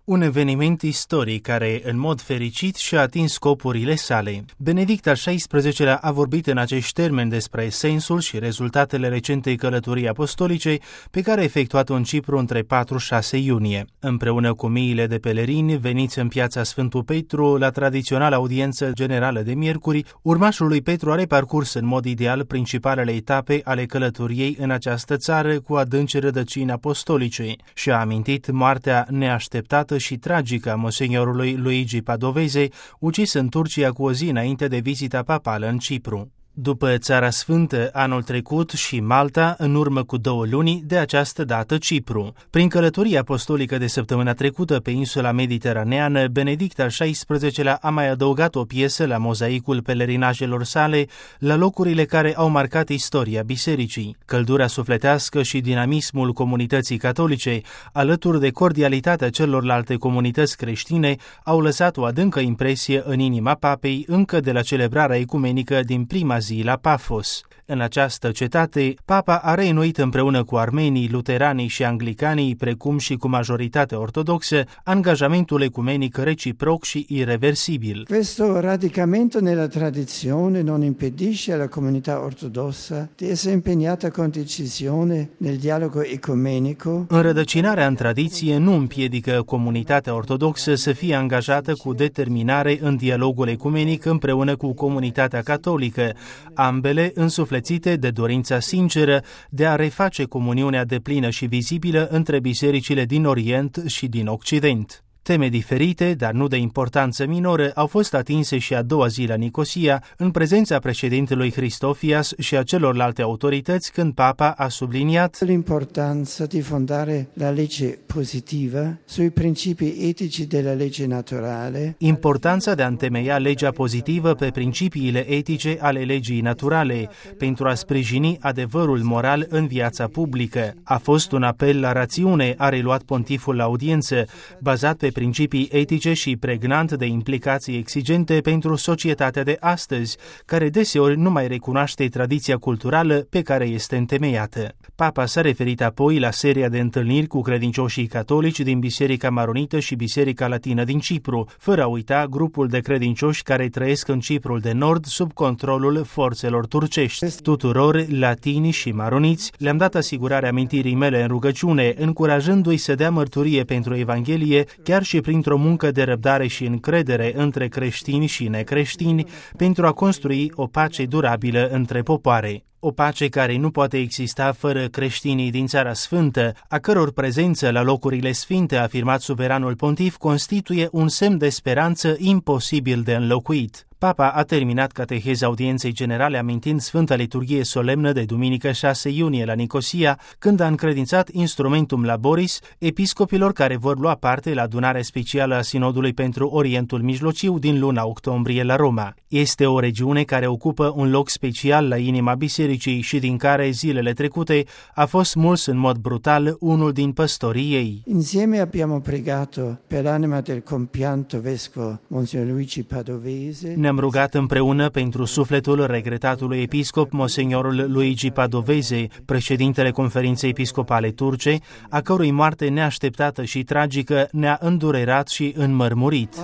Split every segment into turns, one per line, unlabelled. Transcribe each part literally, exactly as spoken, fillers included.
Un eveniment istoric care, în mod fericit, și-a atins scopurile sale. Benedict al șaisprezecelea a vorbit în acești termeni despre sensul și rezultatele recentei călătorii apostolice pe care a efectuat-o în Cipru între patru și șase iunie. Împreună cu miile de pelerini veniți în piața Sfântul Petru la tradiționala audiență generală de miercuri, urmașul lui Petru are parcurs în mod ideal principalele etape ale călătoriei în această țară cu adânci rădăcini apostolice și a amintit moartea neașteptată și tragică a monseniorului Luigi Padovese, ucis în Turcia cu o zi înainte de vizita papală în Cipru. După Țara Sfântă anul trecut și Malta, în urmă cu două luni, de această dată Cipru. Prin călătoria apostolică de săptămâna trecută pe insula mediteraneană, Benedict al șaisprezecelea a mai adăugat o piesă la mozaicul pelerinajelor sale, la locurile care au marcat istoria bisericii. Căldura sufletească și dinamismul comunității catolice, alături de cordialitatea celorlalte comunități creștine, au lăsat o adâncă impresie în inima papei încă de la celebrarea ecumenică din prima zi la Pafos. În această cetate, papa a reînnoit împreună cu armenii, luteranii și anglicanii, precum și cu majoritatea ortodoxă, angajamentul ecumenic reciproc și irreversibil.
Questo radicamento nella tradizione non impedisce alla comunità ortodossa di essere impegnata con decisione nel dialogo ecumenico.
Înrădăcinarea în tradiție nu împiedică comunitatea ortodoxă să fie angajată cu determinare în dialogul ecumenic împreună cu comunitatea catolică, ambele însuflețite de dorința sinceră de a reface comuniunea deplină și vizibilă între bisericile din Orient și din Occident. Teme diferite, dar nu de importanță minoră, au fost atinse și a doua zi la Nicosia, în prezența președintelui Christofias și a celorlalte autorități, când papa a subliniat
l'importanza di fondare la legge pozitivă sui principii etici della legge naturale,
importanța de a întemeia legea pozitivă pe principiile etice ale legii naturale, pentru a sprijini adevărul moral în viața publică. A fost un apel la rațiune, a reluat pontiful la audiență, bazat pe principii etice și pregnant de implicații exigente pentru societatea de astăzi, care deseori nu mai recunoaște tradiția culturală pe care este întemeiată. Papa s-a referit apoi la seria de întâlniri cu credincioșii catolici din Biserica Maronită și Biserica Latină din Cipru, fără a uita grupul de credincioși care trăiesc în Ciprul de Nord sub controlul forțelor turcești. Tuturor, latini și maroniți, le-am dat asigurarea amintirii mele în rugăciune, încurajându-i să dea mărturie pentru Evanghelie, chiar și printr-o muncă de răbdare și încredere între creștini și necreștini, pentru a construi o pace durabilă între popoare. O pace care nu poate exista fără creștinii din Țara Sfântă, a căror prezență la locurile sfinte, a afirmat suveranul pontif, constituie un semn de speranță imposibil de înlocuit. Papa a terminat cateheza audienței generale amintind Sfânta Liturghie solemnă de duminică șase iunie la Nicosia, când a încredințat instrumentum laboris episcopilor care vor lua parte la adunarea specială a Sinodului pentru Orientul Mijlociu din luna octombrie la Roma. Este o regiune care ocupă un loc special la inima bisericii și din care zilele trecute a fost smuls în mod brutal unul din păstorii ei.
Insieme abbiamo pregato per l'anima del compianto vescovo Monsignor Luigi Padovese.
Ne-am rugat împreună pentru sufletul regretatului episcop Monsignorul Luigi Padovese, președintele Conferinței Episcopale Turce, a cărui moarte neașteptată și tragică ne-a îndurerat și înmărmurit.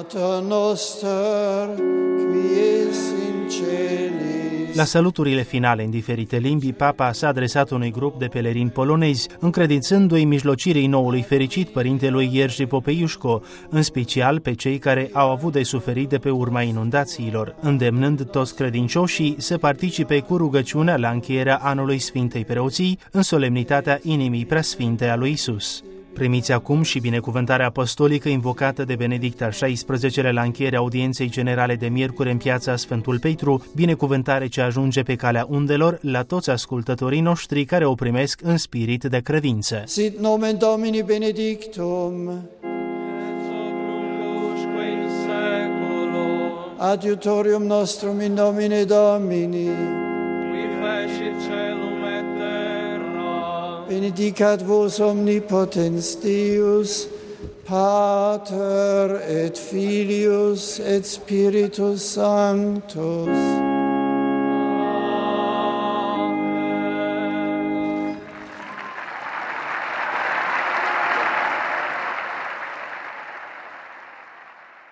La saluturile finale în diferite limbi, papa s-a adresat unui grup de pelerini polonezi, încredințându-i mijlocirii noului fericit părintelui Jerzy Popeiuszko, în special pe cei care au avut de suferit de pe urma inundațiilor, îndemnând toți credincioșii să participe cu rugăciunea la încheierea anului Sfintei Preoții, în solemnitatea inimii preasfinte a lui Isus. Primiți acum și binecuvântarea apostolică invocată de Benedict al șaisprezecelea la încheierea audienței generale de miercuri în piața Sfântul Petru, binecuvântare ce ajunge pe calea undelor la toți ascultătorii noștri care o primesc în spirit de credință.
Sit nomen Domini benedictum. Adiutorium nostrum in nomine Domini. Benedicat vos omnipotens Deus, Pater et Filius et Spiritus Sanctus.